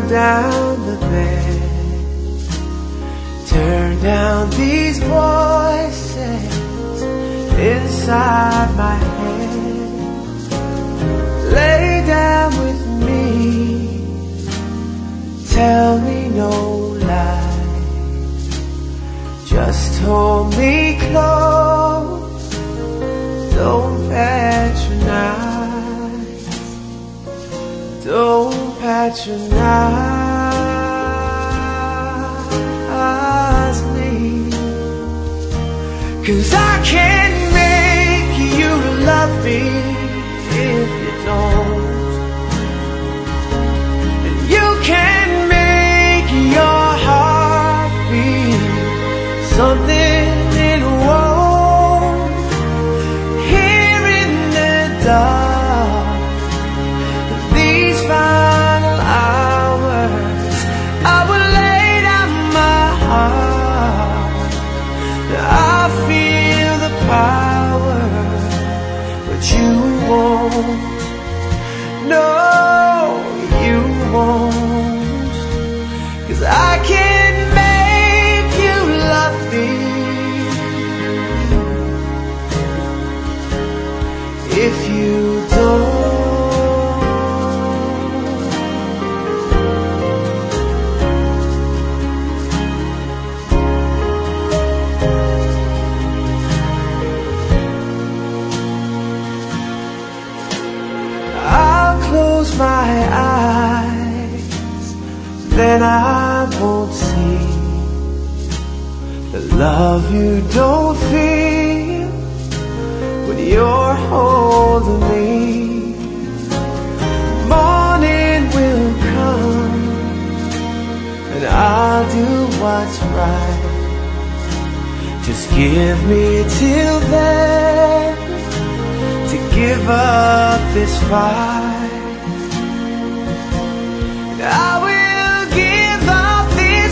down the bed, turn down these voices inside my head. Lay down with me, tell me no lies, just hold me close, don't patronize, don't patronize me. 'Cause I can't make you love me if you don't, and you can't make your heart beat something it won't. Here in the dark, these final hours, I will lay down my heart. I feel the power, but you won't. No, you won't. 'Cause I can't make you love me if you don't. I'll close my eyes, then I won't see the love you don't feel when you're holding me. Morning will come, and I'll do what's right. Just give me till then to give up this fight. And I will give up this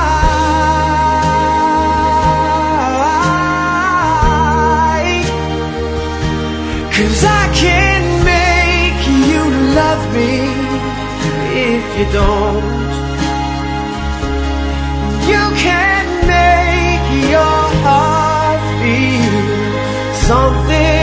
fight. 'Cause I can't make you love me if you don't. You can't make your heart feel something